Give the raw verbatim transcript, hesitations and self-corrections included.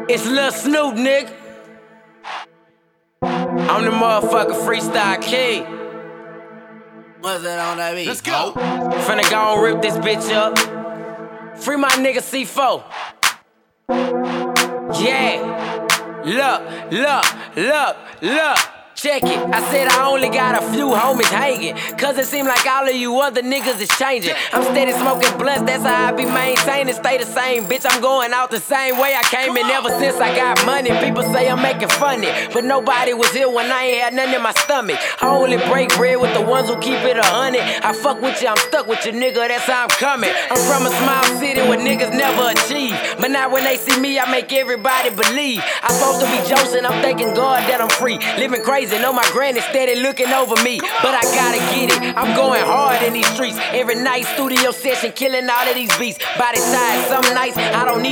It's Lil Snoop, nigga. I'm the motherfucking freestyle king. What's that on that beat? Let's go. Finna go and rip this bitch up. Free my nigga C four. Yeah. Look, look, look, look. Check it, I said I only got a few homies hanging, cause it seem like all of you other niggas is changing. I'm steady smoking blunts, that's how I be maintaining. Stay the same, bitch, I'm going out the same way I came in. Ever since I got money, people say I'm making funny, but nobody was here when I ain't had nothing in my stomach. I only break bread with the ones who keep it a hundred. I fuck with you, I'm stuck with you, nigga, that's how I'm coming. I'm from a small city where niggas never achieve, but now when they see me, I make everybody believe. I'm supposed to be Joseph, I'm thanking God that I'm free, living crazy. Know my granny steady looking over me, but I gotta get it. I'm going hard in these streets. Every night, studio session, killing all of these beats. Body size, some nights I don't need